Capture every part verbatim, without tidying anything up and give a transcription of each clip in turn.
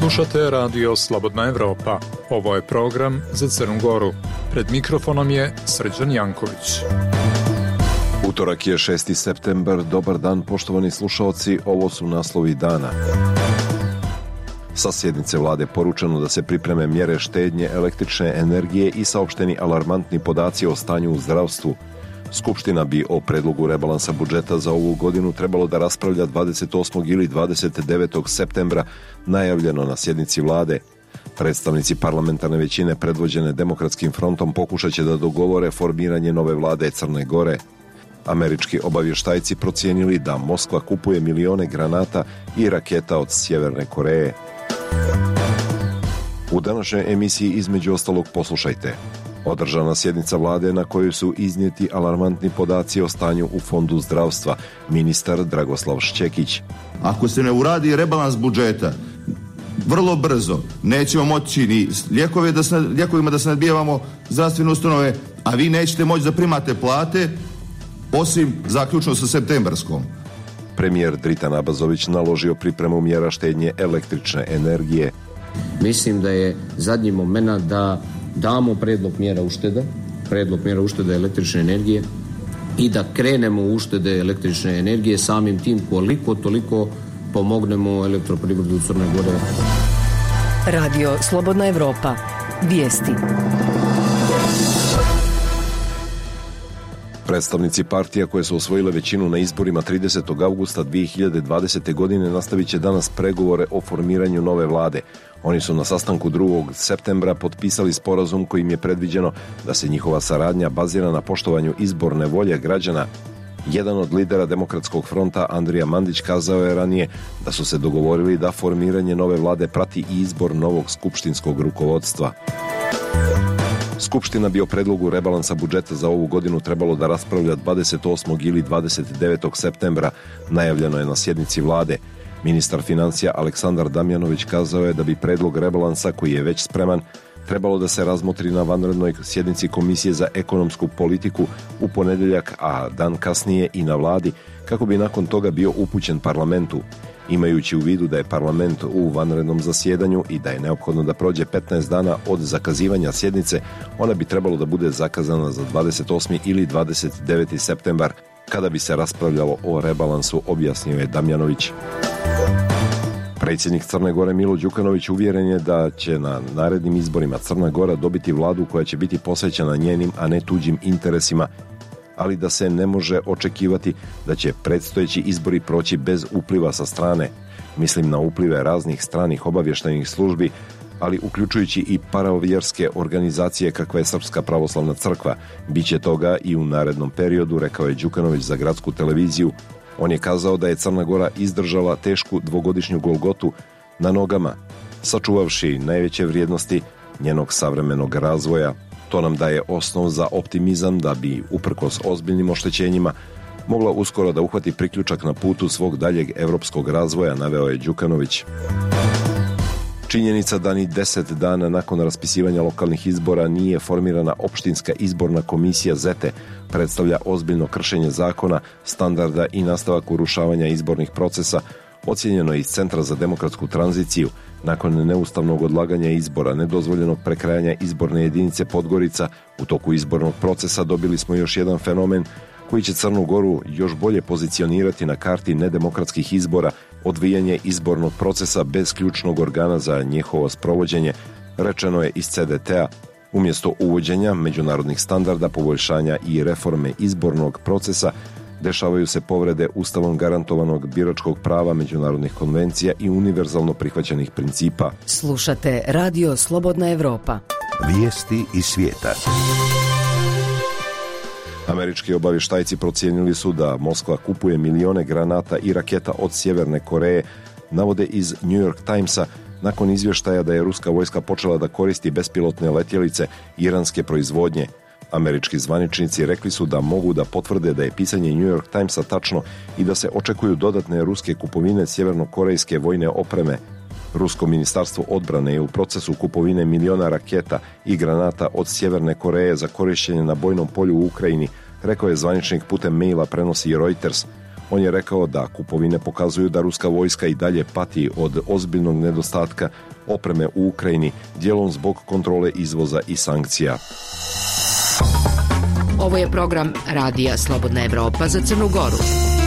Slušate radio Slobodna Evropa. Ovo je program za Crnu Goru. Pred mikrofonom je Srđan Janković. Utorak je šesti septembar. Dobar dan, poštovani slušaoci. Ovo su naslovi dana. Sa sjednice vlade poručeno da se pripreme mjere štednje električne energije i saopšteni alarmantni podaci o stanju u zdravstvu. Skupština bi o predlogu rebalansa budžeta za ovu godinu trebalo da raspravlja dvadeset osmog ili dvadeset devetog septembra, najavljeno na sjednici vlade. Predstavnici parlamentarne većine predvođene Demokratskim frontom pokušat će da dogovore formiranje nove vlade Crne Gore. Američki obavještajci procijenili da Moskva kupuje milione granata i raketa od Sjeverne Koreje. U današnjoj emisiji između ostalog poslušajte. Održana sjednica vlade na kojoj su iznijeti alarmantni podaci o stanju u fondu zdravstva, ministar Dragoslav Šćekić. Ako se ne uradi rebalans budžeta, vrlo brzo nećemo moći ni lijekove da se, lijekovima da se nadbijevamo zdravstvene ustanove, a vi nećete moći da primate plate, osim zaključno sa septembarskom. Premijer Dritan Abazović naložio pripremu mjera štednje električne energije. Mislim da je zadnji moment da damo predlog mjera ušteda, predlog mjera uštede električne energije i da krenemo u uštede električne energije, samim tim koliko toliko pomognemo elektroprivredu Crne Gore. Radio Slobodna Evropa. Vijesti. Predstavnici partija koje su osvojile većinu na izborima tridesetog avgusta dvije hiljade dvadesete. godine nastavit će danas pregovore o formiranju nove vlade. Oni su na sastanku drugog septembra potpisali sporazum kojim je predviđeno da se njihova saradnja bazira na poštovanju izborne volje građana. Jedan od lidera Demokratskog fronta, Andrija Mandić, kazao je ranije da su se dogovorili da formiranje nove vlade prati i izbor novog skupštinskog rukovodstva. Skupština bi o predlogu rebalansa budžeta za ovu godinu trebalo da raspravlja dvadeset osmog ili dvadeset devetog septembra, najavljeno je na sjednici vlade. Ministar financija Aleksandar Damjanović kazao je da bi predlog rebalansa, koji je već spreman, trebalo da se razmotri na vanrednoj sjednici Komisije za ekonomsku politiku u ponedeljak, a dan kasnije i na vladi, kako bi nakon toga bio upućen parlamentu. Imajući u vidu da je parlament u vanrednom zasjedanju i da je neophodno da prođe petnaest dana od zakazivanja sjednice, ona bi trebalo da bude zakazana za dvadeset osmi ili dvadeset deveti septembar, kada bi se raspravljalo o rebalansu, objasnio je Damjanović. Predsjednik Crne Gore Milo Đukanović uvjeren je da će na narednim izborima Crna Gora dobiti vladu koja će biti posvećena njenim, a ne tuđim interesima, ali da se ne može očekivati da će predstojeći izbori proći bez upliva sa strane. Mislim na uplive raznih stranih obavještajnih službi, ali uključujući i paravjerske organizacije kakva je Srpska pravoslavna crkva. Biće toga i u narednom periodu, rekao je Đukanović za gradsku televiziju. On je kazao da je Crna Gora izdržala tešku dvogodišnju golgotu na nogama, sačuvavši najveće vrijednosti njenog savremenog razvoja. To nam daje osnov za optimizam da bi, uprkos ozbiljnim oštećenjima, mogla uskoro da uhvati priključak na putu svog daljeg evropskog razvoja, naveo je Đukanović. Činjenica da ni deset dana nakon raspisivanja lokalnih izbora nije formirana opštinska izborna komisija ZETE predstavlja ozbiljno kršenje zakona, standarda i nastavak urušavanja izbornih procesa, ocijenjeno je iz Centra za demokratsku tranziciju. Nakon neustavnog odlaganja izbora, nedozvoljenog prekrajanja izborne jedinice Podgorica, u toku izbornog procesa dobili smo još jedan fenomen koji će Crnu Goru još bolje pozicionirati na karti nedemokratskih izbora, odvijanje izbornog procesa bez ključnog organa za njihovo sprovođenje, rečeno je iz C D T-a. Umjesto uvođenja međunarodnih standarda, poboljšanja i reforme izbornog procesa, dešavaju se povrede ustavom garantovanog biračkog prava, međunarodnih konvencija i univerzalno prihvaćenih principa. Slušate Radio Slobodna Evropa. Vijesti iz svijeta. Američki obavještajci procijenili su da Moskva kupuje milione granata i raketa od Sjeverne Koreje, navode iz New York Timesa, nakon izvještaja da je ruska vojska počela da koristi bespilotne letjelice iranske proizvodnje. Američki zvaničnici rekli su da mogu da potvrde da je pisanje New York Timesa tačno i da se očekuju dodatne ruske kupovine sjevernokorejske vojne opreme. Rusko ministarstvo odbrane je u procesu kupovine miliona raketa i granata od Sjeverne Koreje za korištenje na bojnom polju u Ukrajini, rekao je zvaničnik putem maila, prenosi Reuters. On je rekao da kupovine pokazuju da ruska vojska i dalje pati od ozbiljnog nedostatka opreme u Ukrajini, dijelom zbog kontrole izvoza i sankcija. Ovo je program Radija Slobodna Evropa za Crnu Goru.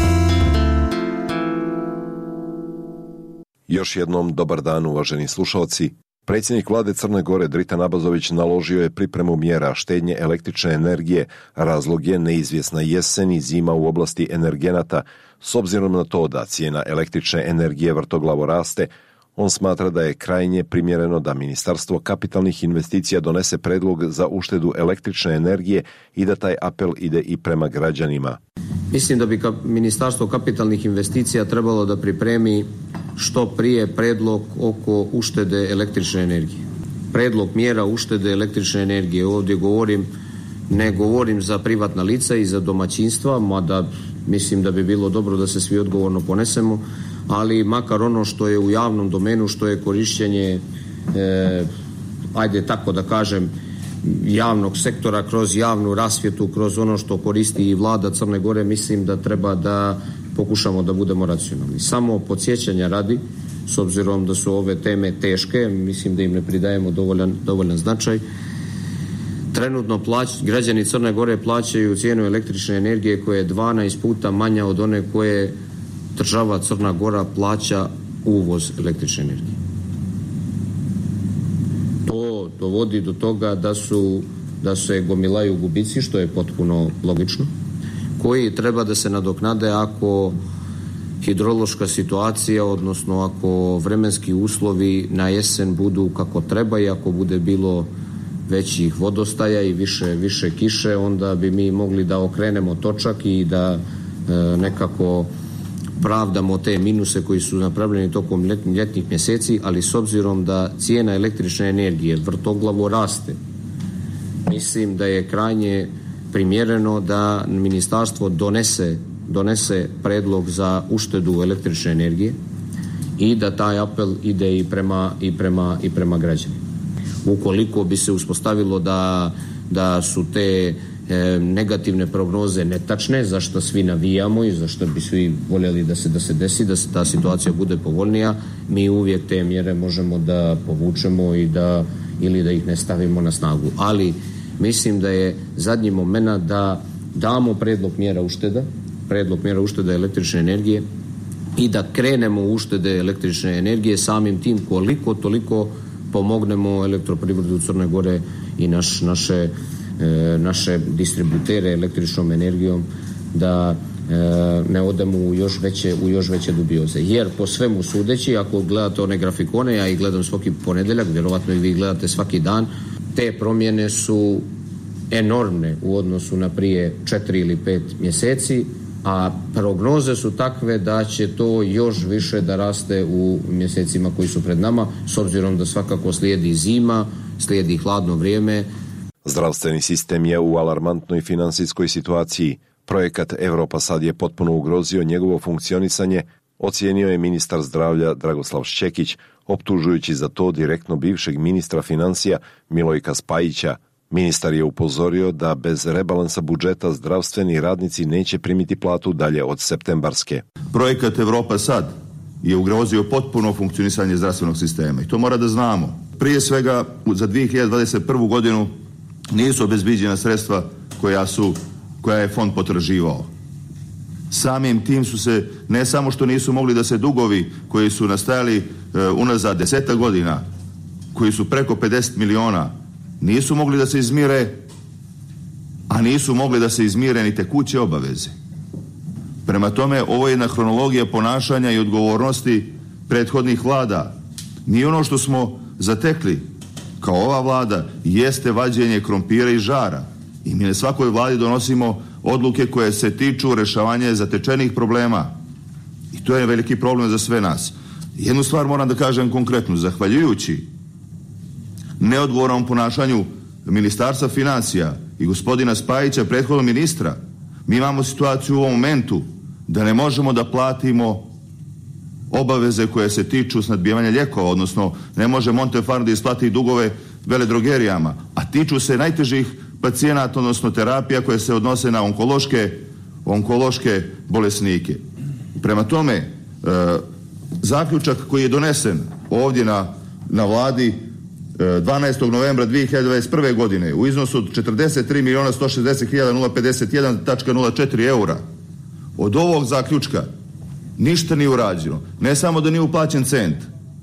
Još jednom dobar dan, uvaženi slušalci. Predsjednik vlade Crne Gore Dritan Abazović naložio je pripremu mjera štednje električne energije. Razlog je neizvjesna jesen i zima u oblasti energenata. S obzirom na to da cijena električne energije vrtoglavo raste, on smatra da je krajnje primjereno da Ministarstvo kapitalnih investicija donese predlog za uštedu električne energije i da taj apel ide i prema građanima. Mislim da bi Ministarstvo kapitalnih investicija trebalo da pripremi što prije predlog oko uštede električne energije. Predlog mjera uštede električne energije. Ovdje govorim, ne govorim za privatna lica i za domaćinstva, mada mislim da bi bilo dobro da se svi odgovorno ponesemo, ali makar ono što je u javnom domenu, što je korištenje, e, ajde tako da kažem, javnog sektora kroz javnu rasvjetu, kroz ono što koristi i vlada Crne Gore, mislim da treba da pokušamo da budemo racionalni. Samo podsjećanja radi, s obzirom da su ove teme teške, mislim da im ne pridajemo dovoljan, dovoljan značaj. Trenutno plać, građani Crne Gore plaćaju cijenu električne energije koja je dvanaest puta manja od one koje država Crna Gora plaća uvoz električne energije. To dovodi do toga da su da se gomilaju gubici, što je potpuno logično, koji treba da se nadoknade ako hidrološka situacija, odnosno ako vremenski uslovi na jesen budu kako treba i ako bude bilo većih vodostaja i više, više kiše, onda bi mi mogli da okrenemo točak i da e, nekako pravdamo te minuse koji su napravljeni tokom ljetnih, ljetnih mjeseci, ali s obzirom da cijena električne energije vrtoglavo raste, mislim da je krajnje primjereno da ministarstvo donese, donese predlog za uštedu električne energije i da taj apel ide i prema, i prema, i prema građanima. Ukoliko bi se uspostavilo da, da su te e, negativne prognoze netačne, za što svi navijamo i za što bi svi voljeli da se, da se desi, da se ta situacija bude povoljnija, mi uvijek te mjere možemo da povučemo i da, ili da ih ne stavimo na snagu. Ali mislim da je zadnji moment da damo predlog mjera ušteda, predlog mjera ušteda električne energije i da krenemo u uštede električne energije, samim tim koliko toliko pomognemo elektroprivredu Crne Gore i naš, naše, e, naše distributere električnom energijom da e, ne odemo u još veće, u još veće dubioze. Jer po svemu sudeći, ako gledate one grafikone, ja ih gledam svaki ponedeljak, vjerovatno i vi gledate svaki dan, te promjene su enormne u odnosu na prije četiri ili pet mjeseci, a prognoze su takve da će to još više da raste u mjesecima koji su pred nama, s obzirom da svakako slijedi zima, slijedi hladno vrijeme. Zdravstveni sistem je u alarmantnoj finansijskoj situaciji. Projekat Evropa sad je potpuno ugrozio njegovo funkcionisanje, ocijenio je ministar zdravlja Dragoslav Šćekić, optužujući za to direktno bivšeg ministra financija Milojka Spajića. Ministar je upozorio da bez rebalansa budžeta zdravstveni radnici neće primiti platu dalje od septembarske. Projekat Evropa sad je ugrozio potpuno funkcionisanje zdravstvenog sistema i to mora da znamo. Prije svega za dvije hiljade dvadeset prvu godinu nisu obezbiđena sredstva koja su, koja je fond potraživao. Samim tim su se, ne samo što nisu mogli da se dugovi koji su nastajali e, unazad deseta godina, koji su preko pedeset miliona, nisu mogli da se izmire, a nisu mogli da se izmire ni tekuće obaveze. Prema tome, ovo je jedna hronologija ponašanja i odgovornosti prethodnih vlada. Mi ono što smo zatekli kao ova vlada jeste vađenje krompira i žara. I mi na svakoj vladi donosimo odluke koje se tiču rešavanja zatečenih problema. I to je veliki problem za sve nas. Jednu stvar moram da kažem konkretno. Zahvaljujući neodgovornom ponašanju Ministarstva financija i gospodina Spajića, prethodnog ministra, mi imamo situaciju u ovom momentu da ne možemo da platimo obaveze koje se tiču snadbijevanja lijekova, odnosno ne može Montefarm da isplati dugove veledrogerijama, a tiču se najtežih pacijenata, odnosno terapija koje se odnose na onkološke, onkološke bolesnike. Prema tome, e, zaključak koji je donesen ovdje na, na vladi e, dvanaestog novembra dvije hiljade dvadeset prve. godine u iznosu od četrdeset tri miliona sto šezdeset hiljada pedeset jedan zarez nula četiri eura, od ovog zaključka ništa nije urađeno. Ne samo da nije uplaćen cent,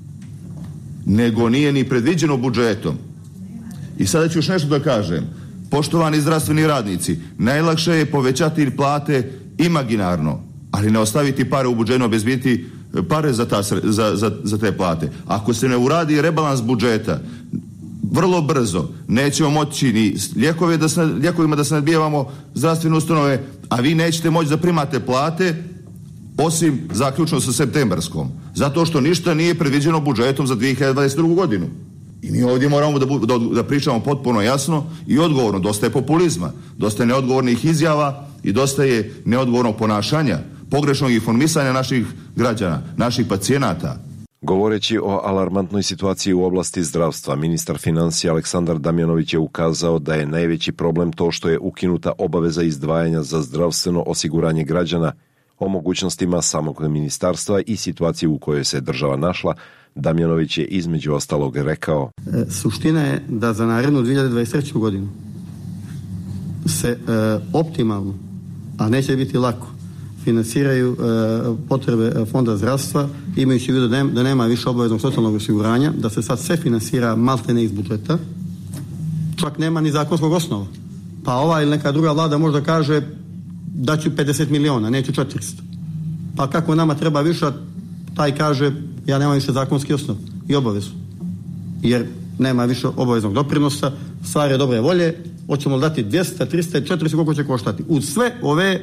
nego nije ni predviđeno budžetom. I sada ću još nešto da kažem. Poštovani zdravstveni radnici, najlakše je povećati plate imaginarno, ali ne ostaviti pare u budžetu, obezbediti pare za, ta, za, za, za te plate. Ako se ne uradi rebalans budžeta, vrlo brzo nećemo moći ni lijekove da se, lijekovima da se nadbijevamo zdravstvene ustanove, a vi nećete moći da primate plate osim zaključno sa septembarskom. Zato što ništa nije predviđeno budžetom za dvije hiljade dvadeset drugu. godinu. I mi ovdje moramo da, da, da pričamo potpuno jasno i odgovorno. Dosta je populizma, dosta je neodgovornih izjava i dosta je neodgovornog ponašanja, pogrešnog informisanja naših građana, naših pacijenata. Govoreći o alarmantnoj situaciji u oblasti zdravstva, ministar financija Aleksandar Damjanović je ukazao da je najveći problem to što je ukinuta obaveza izdvajanja za zdravstveno osiguranje građana. O mogućnostima samog ministarstva i situaciji u kojoj se država našla, Damjanović je između ostalog rekao: E, suština je da za narednu dvije hiljade dvadeset treću. godinu se e, optimalno, a neće biti lako, finansiraju e, potrebe fonda zdravstva, imajući u vidu da, da nema više obaveznog socijalnog osiguranja, da se sad sve finansira maltene iz budžeta, čak nema ni zakonskog osnova. Pa ova ili neka druga vlada možda kaže da ću pedeset miliona, neću četiristo. Pa kako nama treba više, taj kaže ja nemam više zakonski osnov i obavezu. Jer nema više obaveznog doprinosa, stvar je dobre volje, hoćemo dati dvjesto, tristo, četiristo, koliko će koštati. Uz sve ove e,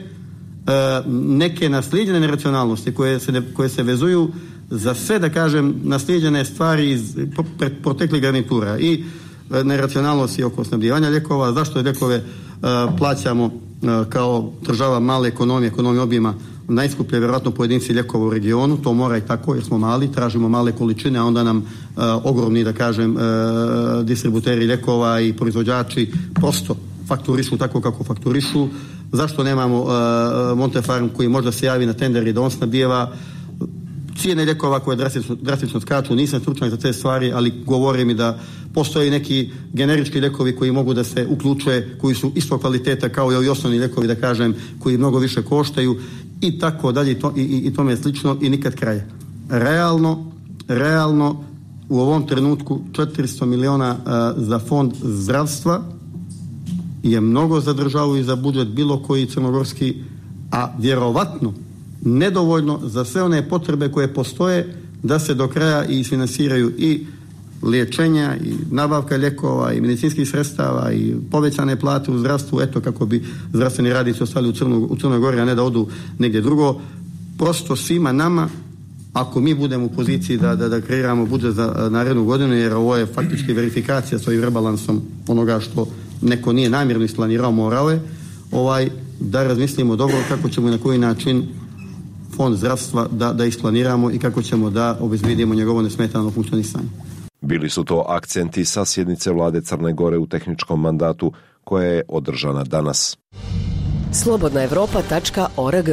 neke naslijeđene neracionalnosti koje se, ne, koje se vezuju za sve, da kažem, naslijeđene stvari iz proteklih garnitura i e, neracionalnosti oko snabdijevanja lijekova, zašto lijekove e, plaćamo e, kao država male ekonomije, ekonomije objema, najskuplje vjerojatno pojedinci lijekova u regionu, to mora i tako jer smo mali, tražimo male količine, a onda nam uh, ogromni, da kažem, uh, distributeri lijekova i proizvođači prosto fakturišu tako kako fakturišu. Zašto nemamo uh, Montefarm koji možda se javi na tender i da on snabdijeva cijene lijekova koje drastično, drastično skaču? Nisam stručnjak za te stvari, ali govore mi da postoje neki generički lijekovi koji mogu da se uključuje, koji su isto kvaliteta kao i ovi osnovni lijekovi, da kažem, koji mnogo više koštaju i tako dalje i, to, i, i, i tome je slično i nikad kraja. Realno, realno u ovom trenutku četiristo miliona uh, za fond zdravstva je mnogo za državu i za budžet bilo koji crnogorski, a vjerovatno nedovoljno za sve one potrebe koje postoje da se do kraja i isfinansiraju i liječenja i nabavka lijekova i medicinskih sredstava i povećane plate u zdravstvu, eto kako bi zdravstveni radnici ostali u, Crnu, u Crnoj Gori, a ne da odu negdje drugo. Prosto svima nama, ako mi budemo u poziciji da, da, da kreiramo budžet za narednu godinu, jer ovo je faktički verifikacija s ovim rebalansom onoga što neko nije namjerno isplanirao, morao je, ovaj, da razmislimo dobro kako ćemo i na koji način fond zdravstva da, da isplaniramo i kako ćemo da obezbedimo njegovo nesmetano funkcionisanje. Bili su to akcenti sa sjednice vlade Crne Gore u tehničkom mandatu koja je održana danas. slobodna evropa tačka org.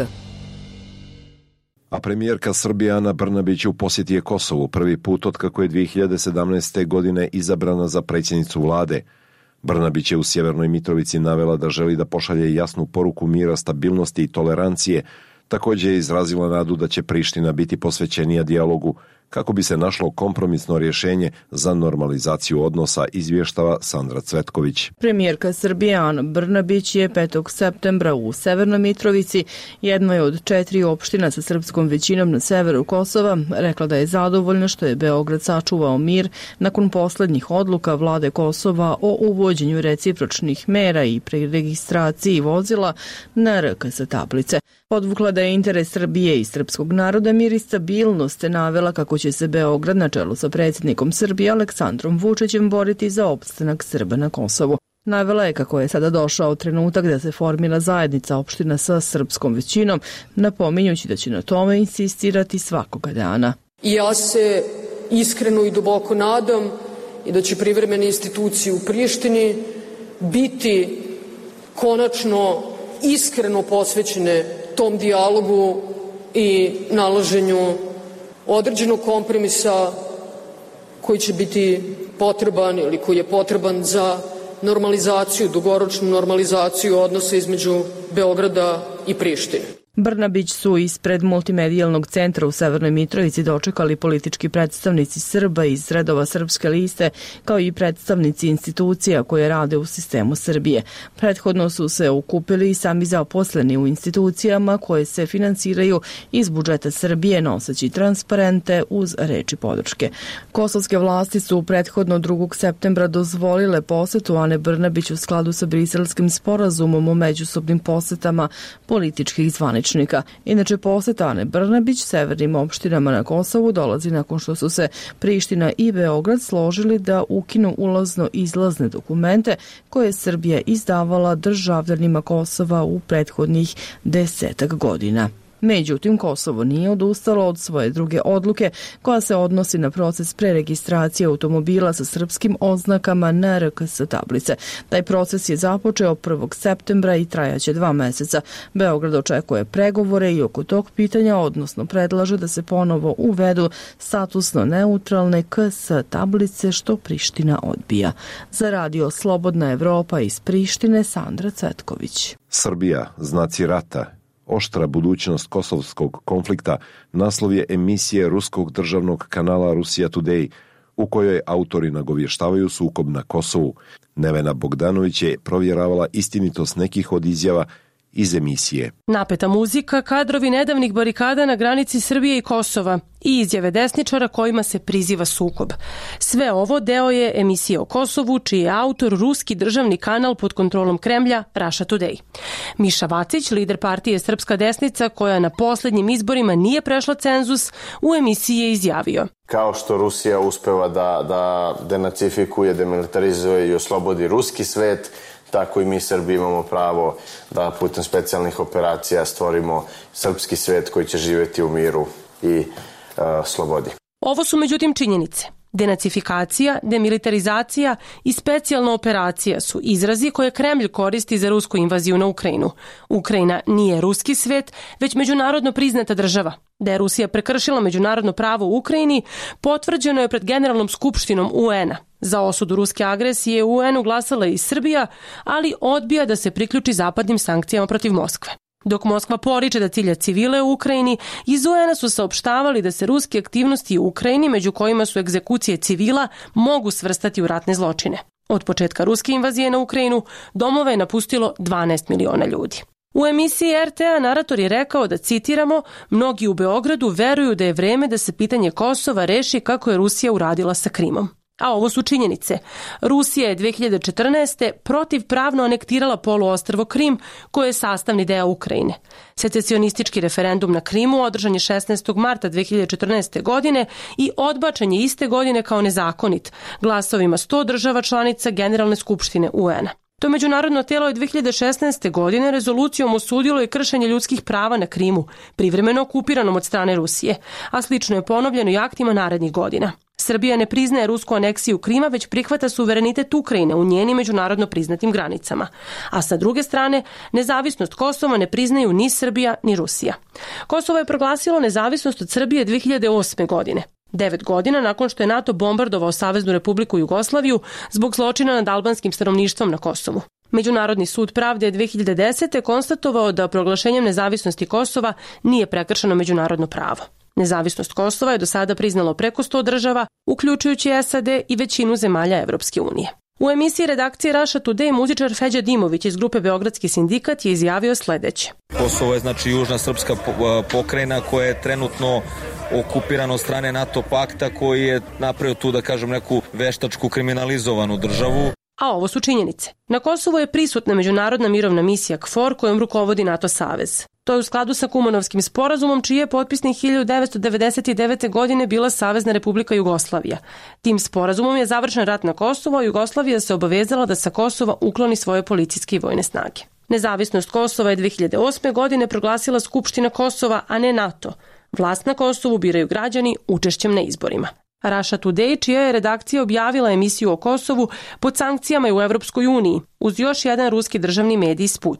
A premijerka Srbije Ana Brnabić u posjeti je Kosovu prvi put otkako je dvije hiljade sedamnaeste. godine izabrana za predsjednicu vlade. Brnabić je u Sjevernoj Mitrovici navela da želi da pošalje jasnu poruku mira, stabilnosti i tolerancije. Također je izrazila nadu da će Priština biti posvećenija dijalogu kako bi se našlo kompromisno rješenje za normalizaciju odnosa, izvještava Sandra Cvetković. Premijerka Srbije Ana Brnabić je petog septembra u Severnoj Mitrovici, jednoj od četiri opština sa srpskom većinom na severu Kosova, rekla da je zadovoljna što je Beograd sačuvao mir nakon posljednjih odluka vlade Kosova o uvođenju recipročnih mera i preregistraciji vozila na R K S tablice. Podvukla da je interes Srbije i srpskog naroda mir i stabilnost, te navela kako će se Beograd na čelu sa predsjednikom Srbije Aleksandrom Vučićem boriti za opstanak Srba na Kosovu. Navela je kako je sada došao trenutak da se formira zajednica opština sa srpskom većinom, napominjući da će na tome insistirati svakoga dana. I ja se iskreno i duboko nadam i da će privremene institucije u Prištini biti konačno iskreno posvećene tom dijalogu i nalaženju određenog kompromisa koji će biti potreban ili koji je potreban za normalizaciju, dugoročnu normalizaciju odnosa između Beograda i Prištine. Brnabić su ispred multimedijalnog centra u Severnoj Mitrovici dočekali politički predstavnici Srba iz redova Srpske liste, kao i predstavnici institucija koje rade u sistemu Srbije. Prethodno su se okupili i sami zaposleni u institucijama koje se finansiraju iz budžeta Srbije, noseći transparente uz reči podrške. Kosovske vlasti su prethodno drugog septembra dozvolile posetu Ane Brnabić u skladu sa Briselskim sporazumom o međusobnim posetama političkih zvaničnika. Inače, poseta Ane Brnabić severnim opštinama na Kosovu dolazi nakon što su se Priština i Beograd složili da ukinu ulazno-izlazne dokumente koje je Srbija izdavala državljanima Kosova u prethodnih desetak godina. Međutim, Kosovo nije odustalo od svoje druge odluke koja se odnosi na proces preregistracije automobila sa srpskim oznakama na R K S tablice. Taj proces je započeo prvog septembra i trajaće dva meseca. Beograd očekuje pregovore i oko tog pitanja, odnosno predlaže da se ponovo uvedu statusno neutralne K S tablice, što Priština odbija. Za radio Slobodna Evropa iz Prištine, Sandra Cvetković. Srbija, znaci rata. Oštra budućnost kosovskog konflikta naslov je emisije ruskog državnog kanala Russia Today, u kojoj autori nagovještavaju sukob na Kosovu. Nevena Bogdanović je provjeravala istinitost nekih od izjava iz emisije. Napeta muzika, kadrovi nedavnih barikada na granici Srbije i Kosova i izjave desničara kojima se priziva sukob. Sve ovo deo je emisije o Kosovu, čiji je autor ruski državni kanal pod kontrolom Kremlja Russia Today. Miša Vacić, lider partije Srpska desnica, koja na poslednjim izborima nije prešla cenzus, u emisiji je izjavio: kao što Rusija uspeva da, da denacifikuje, demilitarizuje i oslobodi ruski svet, tako i mi Srbi imamo pravo da putem specijalnih operacija stvorimo srpski svet koji će živjeti u miru i uh, slobodi. Ovo su međutim činjenice. Denacifikacija, demilitarizacija i specijalna operacija su izrazi koje Kremlj koristi za rusku invaziju na Ukrajinu. Ukrajina nije ruski svet, već međunarodno priznata država. Da je Rusija prekršila međunarodno pravo u Ukrajini, potvrđeno je pred Generalnom skupštinom U N-a. Za osudu ruske agresije u U N-u glasala i Srbija, ali odbija da se priključi zapadnim sankcijama protiv Moskve. Dok Moskva poriče da cilja civile u Ukrajini, iz U N-a su saopštavali da se ruske aktivnosti u Ukrajini, među kojima su egzekucije civila, mogu svrstati u ratne zločine. Od početka ruske invazije na Ukrajinu domove je napustilo dvanaest miliona ljudi. U emisiji R T A narator je rekao da, citiramo, mnogi u Beogradu veruju da je vreme da se pitanje Kosova reši kako je Rusija uradila sa Krimom. A ovo su činjenice. Rusija je dve hiljade četrnaeste. protivpravno anektirala poluostrvo Krim, koje je sastavni deo Ukrajine. Secesionistički referendum na Krimu održan je šesnaestog marta dve hiljade četrnaeste. godine i odbačen je iste godine kao nezakonit, glasovima sto država članica Generalne skupštine U N-a. To međunarodno telo je dve hiljade šesnaeste. godine rezolucijom osudilo i kršenje ljudskih prava na Krimu, privremeno okupiranom od strane Rusije, a slično je ponovljeno i aktima narednih godina. Srbija ne priznaje rusku aneksiju Krima, već prihvata suverenitet Ukrajine u njenim međunarodno priznatim granicama. A sa druge strane, nezavisnost Kosova ne priznaju ni Srbija ni Rusija. Kosovo je proglasilo nezavisnost od Srbije dve hiljade osme. godine. Devet godina nakon što je NATO bombardovao Saveznu Republiku Jugoslaviju zbog zločina nad albanskim stanovništvom na Kosovu. Međunarodni sud pravde je dve hiljade desete. konstatovao da proglašenjem nezavisnosti Kosova nije prekršeno međunarodno pravo. Nezavisnost Kosova je do sada priznalo preko sto država, uključujući S A D i većinu zemalja Evropske unije. U emisiji redakcije Russia Today muzičar Feđa Dimović iz grupe Beogradski sindikat je izjavio sledeće. Kosovo je znači južna srpska pokrajina koja je trenutno okupirana od strane NATO pakta, koji je napravio tu, da kažem, neku veštačku kriminalizovanu državu. A ovo su činjenice. Na Kosovu je prisutna međunarodna mirovna misija K F O R kojom rukovodi NATO savez. To je u skladu sa Kumanovskim sporazumom, čiji je potpisnik hiljadu devetsto devedeset devete. godine bila Savezna Republika Jugoslavija. Tim sporazumom je završen rat na Kosovu, a Jugoslavija se obavezala da sa Kosova ukloni svoje policijske i vojne snage. Nezavisnost Kosova je dve hiljade osme. godine proglasila Skupština Kosova, a ne NATO. Vlast na Kosovu biraju građani učešćem na izborima. Russia Today, čija je redakcija objavila emisiju o Kosovu, pod sankcijama je u Evropskoj uniji, uz još jedan ruski državni medij Sputnik.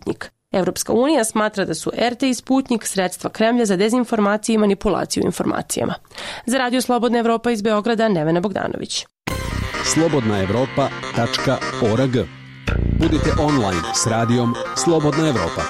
Evropska unija smatra da su er te i Sputnjik sredstva Kremlja za dezinformacije i manipulaciju informacijama. Za Radio Slobodna Evropa iz Beograda, Nevena Bogdanović. slobodna evropa tačka org. Budite online s radijom Slobodna Evropa.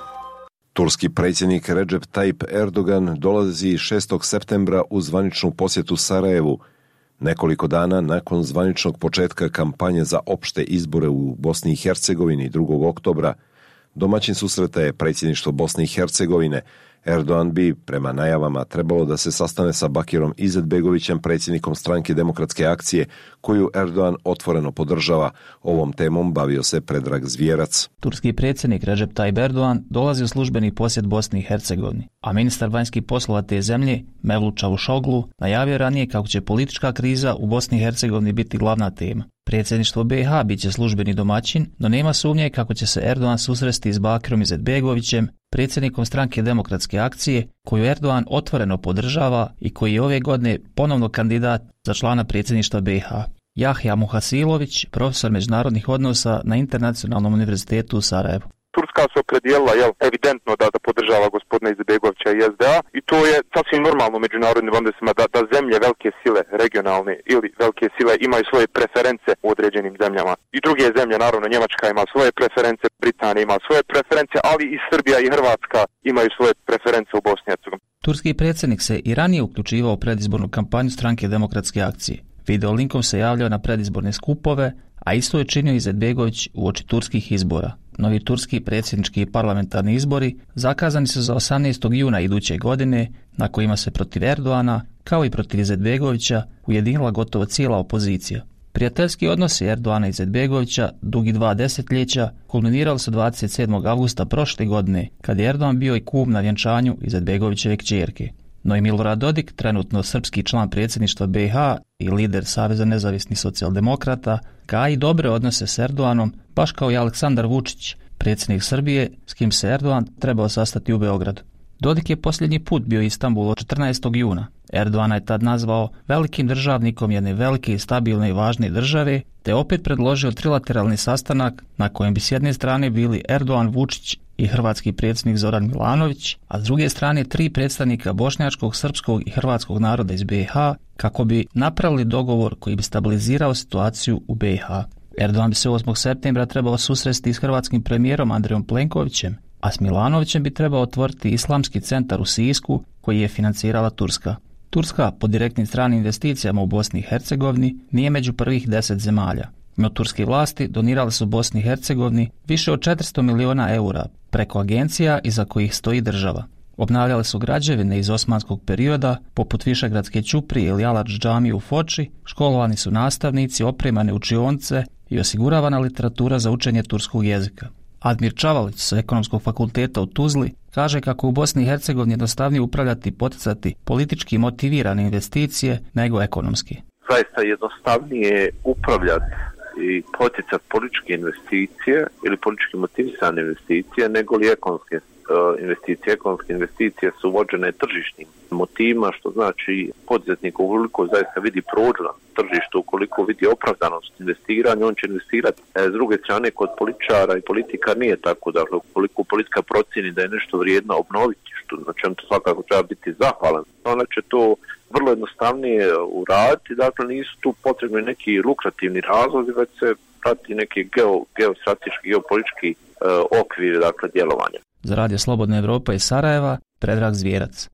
Turski predsjednik Recep Tayyip Erdogan dolazi šestog septembra u zvaničnu posjetu Sarajevu, nekoliko dana nakon zvaničnog početka kampanje za opšte izbore u Bosni i Hercegovini drugog oktobra. Domaćin susreta je predsjedništvo Bosne i Hercegovine. Erdogan bi, prema najavama, trebalo da se sastane sa Bakirom Izetbegovićem, predsjednikom stranke Demokratske akcije, koju Erdogan otvoreno podržava. Ovom temom bavio se Predrag Zvjerac. Turski predsjednik Recep Tayyip Erdogan dolazi u službeni posjet Bosni i Hercegovini, a ministar vanjskih poslova te zemlje, Mevlut Čavuşoglu, najavio ranije kako će politička kriza u Bosni i Hercegovini biti glavna tema. Predsjedništvo be i ha bit će službeni domaćin, no nema sumnje kako će se Erdogan susresti s Bakirom Izetbegovićem, predsjednikom stranke Demokratske akcije, koju Erdogan otvoreno podržava i koji je ove godine ponovno kandidat za člana predsjedništva be i ha. Jahja Muhasilović, profesor međunarodnih odnosa na Internacionalnom univerzitetu u Sarajevu. Turska se opredijelila jel, evidentno da, da podržava gospodina Izetbegovića i es de a i to je sasvim normalno u međunarodnim odnosima da, da zemlje velike sile, regionalne ili velike sile imaju svoje preference u određenim zemljama. I druge zemlje, naravno Njemačka ima svoje preference, Britanija ima svoje preference, ali i Srbija i Hrvatska imaju svoje preference u Bosni i Hercegovini. Turski predsjednik se i ranije uključivao u predizbornu kampanju stranke Demokratske akcije. Video linkom se javljao na predizborne skupove, a isto je činio Izetbegović uoči turskih izbora. Novi turski predsjednički i parlamentarni izbori zakazani su za osamnaestog juna iduće godine, na kojima se protiv Erdoana, kao i protiv Izetbegovića, ujedinila gotovo cijela opozicija. Prijateljski odnosi Erdoana i Izetbegovića, dugi dva desetljeća, kulminirali su dvadeset sedmog avgusta prošle godine, kad je Erdogan bio i kum na vjenčanju Izetbegovićeve kćerke. No i Milorad Dodik, trenutno srpski član predsjedništva be i ha i lider Saveza nezavisnih socijaldemokrata, gaji dobre odnose s Erdoganom, baš kao i Aleksandar Vučić, predsjednik Srbije, s kim se Erdogan trebao sastati u Beogradu. Dodik je posljednji put bio u Istanbulu četrnaestog juna. Erdogan je tad nazvao velikim državnikom jedne velike, stabilne i važne države, te opet predložio trilateralni sastanak na kojem bi s jedne strane bili Erdogan, Vučić i hrvatski predsjednik Zoran Milanović, a s druge strane tri predstavnika bošnjačkog, srpskog i hrvatskog naroda iz be i ha, kako bi napravili dogovor koji bi stabilizirao situaciju u be i ha. Erdogan bi se osmog septembra trebao susresti s hrvatskim premijerom Andrejom Plenkovićem, a s Milanovićem bi trebao otvoriti islamski centar u Sisku koji je financirala Turska. Turska po direktnim stranim investicijama u Bosni i Hercegovini nije među prvih deset zemalja. No turske vlasti donirale su Bosni i Hercegovini više od četiristo miliona eura preko agencija iza kojih stoji država. Obnavljale su građevine iz osmanskog perioda, poput Višegradske ćuprije ili Alač džamije u Foči, školovani su nastavnici, opremane učionice i osiguravana literatura za učenje turskog jezika. Admir Čavalić sa Ekonomskog fakulteta u Tuzli kaže kako u Bosni i Hercegovini jednostavnije upravljati i poticati politički motivirane investicije nego ekonomski. Zaista jednostavnije upravljati i poticati političke investicije ili politički motivisane investicije nego li ekonomske investicije. Ekonomske investicije su vođene tržišnim motivima, što znači poduzetnik ukoliko zaista vidi prođu na tržištu, ukoliko vidi opravdanost investiranja, on će investirati. S druge strane, kod političara i politika nije tako. Dakle, ukoliko politika procjeni da je nešto vrijedno obnoviti, što na čemu to svakako treba biti zahvalan, ona će to vrlo jednostavnije uraditi. Dakle, nisu tu potrebni neki lukrativni razlozi, već se prati neki geo, geostrateški, geopolitički e, okvir, dakle, djelovanja. Za Radio Slobodna Evropa iz Sarajeva, Predrag Zvjerac.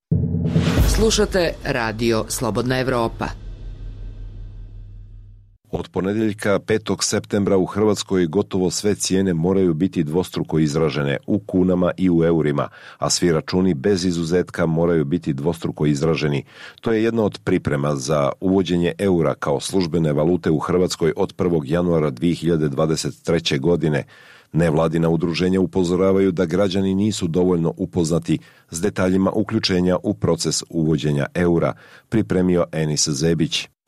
Slušate Radio Slobodna Evropa. Od ponedjeljka petog septembra u Hrvatskoj gotovo sve cijene moraju biti dvostruko izražene u kunama i u eurima, a svi računi bez izuzetka moraju biti dvostruko izraženi. To je jedna od priprema za uvođenje eura kao službene valute u Hrvatskoj od prvog januara dvije hiljade dvadeset treće. godine. Nevladina udruženja upozoravaju da građani nisu dovoljno upoznati s detaljima uključenja u proces uvođenja eura, pripremio Enis Zebić.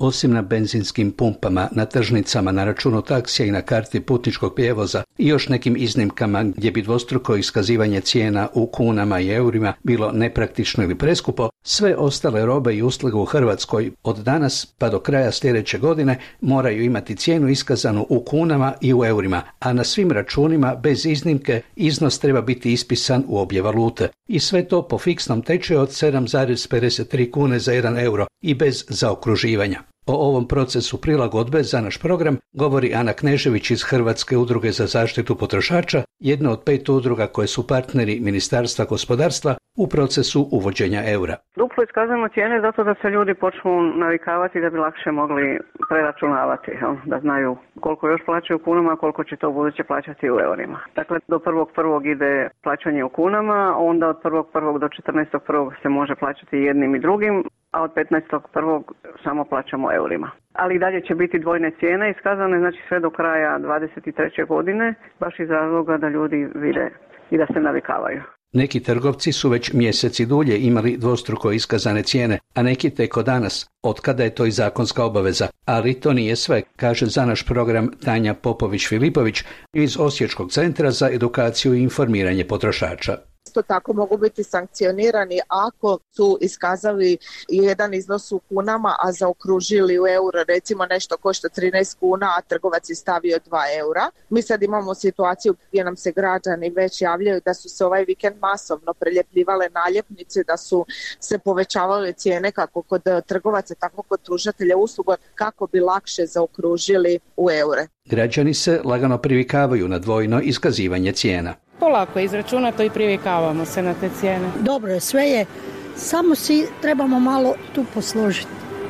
Osim na benzinskim pumpama, na tržnicama, na računu taksija i na karti putničkog prijevoza i još nekim iznimkama gdje bi dvostruko iskazivanje cijena u kunama i eurima bilo nepraktično ili preskupo, sve ostale robe i usluge u Hrvatskoj od danas pa do kraja sljedeće godine moraju imati cijenu iskazanu u kunama i u eurima, a na svim računima bez iznimke iznos treba biti ispisan u obje valute. I sve to po fiksnom tečaju od sedam zarez pedeset tri kune za jedan euro i bez zaokruživanja. O ovom procesu prilagodbe za naš program govori Ana Knežević iz Hrvatske udruge za zaštitu potrošača, jedna od pet udruga koje su partneri Ministarstva gospodarstva u procesu uvođenja eura. Duplo iskazujemo cijene zato da se ljudi počnu navikavati da bi lakše mogli preračunavati, da znaju koliko još plaćaju u kunama, a koliko će to u buduće plaćati u eurima. Dakle, do prvog prvog ide plaćanje u kunama, onda od prvog prvog do četrnaestog prvog se može plaćati jednim i drugim, a od petnaestog prvog samo plaćamo eurima. Ali i dalje će biti dvojne cijene iskazane, znači sve do kraja dvadeset treće godine, baš iz razloga da ljudi vide i da se navikavaju. Neki trgovci su već mjeseci dulje imali dvostruko iskazane cijene, a neki tek od danas, otkada je to i zakonska obaveza. Ali to nije sve, kaže za naš program Tanja Popović-Filipović iz Osječkog centra za edukaciju i informiranje potrošača. Isto tako mogu biti sankcionirani ako su iskazali jedan iznos u kunama, a zaokružili u euro, recimo nešto košta trinaest kuna, a trgovac je stavio dva eura. Mi sad imamo situaciju gdje nam se građani već javljaju da su se ovaj vikend masovno preljepljivale naljepnice, da su se povećavale cijene kako kod trgovaca, tako kod pružatelja usluga, kako bi lakše zaokružili u eure. Građani se lagano privikavaju na dvojno iskazivanje cijena. Polako izračunato i privikavamo se na te cijene. Dobro je, sve je, samo si trebamo malo tu posložiti.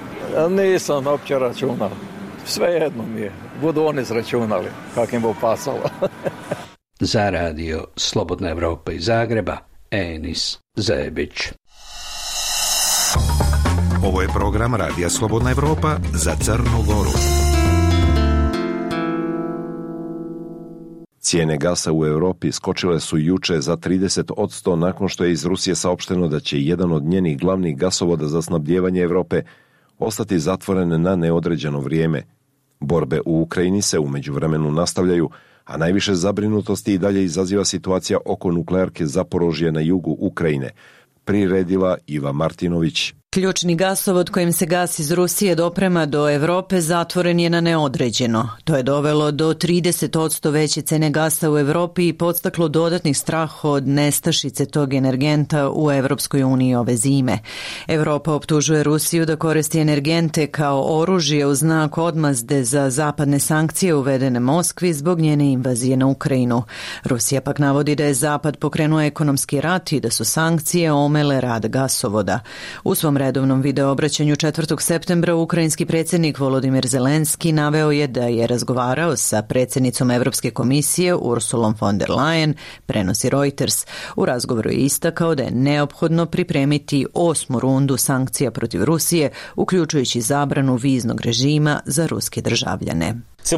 Nisam uopće računao, sve jedno mi je, budu oni izračunali kak im bo pasalo. Za radio Slobodna Evropa iz Zagreba, Enis Zebić. Ovo je program Radija Slobodna Evropa za Crnu Goru. Cijene gasa u Europi skočile su juče za trideset posto nakon što je iz Rusije saopšteno da će jedan od njenih glavnih gasovoda za snabdijevanje Europe ostati zatvoren na neodređeno vrijeme. Borbe u Ukrajini se u međuvremenu nastavljaju, a najviše zabrinutosti i dalje izaziva situacija oko nuklearke Zaporožje na jugu Ukrajine, priredila Iva Martinović. Ključni gasovod kojim se gas iz Rusije doprema do Europe zatvoren je na neodređeno. To je dovelo do trideset posto veće cene gasa u Europi i podstaklo dodatnih strah od nestašice tog energenta u Evropskoj uniji ove zime. Europa optužuje Rusiju da koristi energente kao oružje u znak odmazde za zapadne sankcije uvedene Moskvi zbog njene invazije na Ukrajinu. Rusija pak navodi da je Zapad pokrenuo ekonomski rat i da su sankcije omele rad gasovoda. U svom redovnom videoobraćanju četvrtog septembra ukrajinski predsjednik Volodimir Zelenski naveo je da je razgovarao sa predsjednicom Europske komisije Ursulom von der Leyen, prenosi Reuters. U razgovoru je istakao da je neophodno pripremiti osmu rundu sankcija protiv Rusije, uključujući zabranu viznog režima za ruske državljane.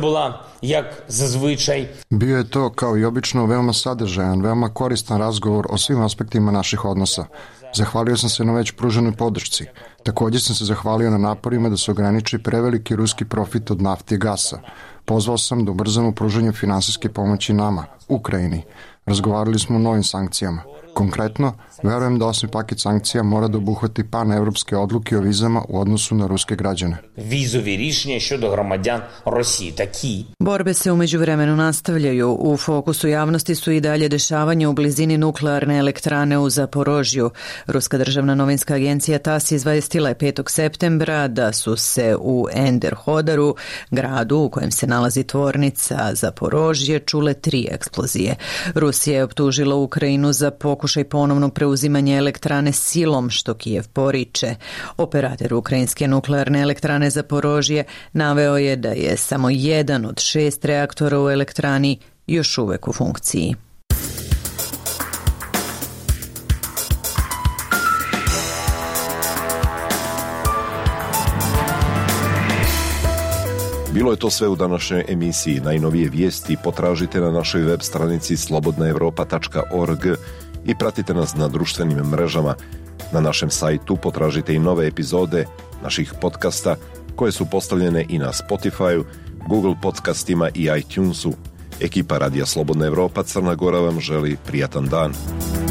Bio je to, kao i obično, veoma sadržajan, veoma koristan razgovor o svim aspektima naših odnosa. Zahvalio sam se na već pruženoj podršci. Također sam se zahvalio na naporima da se ograniči preveliki ruski profit od nafte i gasa. Pozvao sam da ubrzamo pružanje finansijske pomoći nama, Ukrajini. Razgovarali smo o novim sankcijama. Konkretno, verujem da osmi paket sankcija mora da obuhvati paneuropske odluke o vizama u odnosu na ruske građane. Vizovi rješenja щодо громадян Росії такі. Borbe se u međuvremenu nastavljaju. U fokusu javnosti su i dalje dešavanja u blizini nuklearne elektrane u Zaporožju. Ruska državna novinska agencija TASS izvestila je petog septembra da su se u Enderhodaru, gradu u kojem se nalazi tvornica Zaporožje, čule tri eksplozije. Rusija je optužila Ukrajinu za pokušaj ponovnog preuzimanja elektrane silom, što Kijev poriče. Operator ukrajinske nuklearne elektrane Zaporožje naveo je da je samo jedan od šest reaktora u elektrani još uvek u funkciji. Bilo je to sve u današnjoj emisiji. Najnovije vijesti potražite na našoj web stranici slobodna evropa tačka org i pratite nas na društvenim mrežama. Na našem sajtu potražite i nove epizode naših podcasta, koje su postavljene i na Spotify-u, Google podcastima i iTunesu. Ekipa Radija Slobodna Evropa Crna Gora vam želi prijatan dan.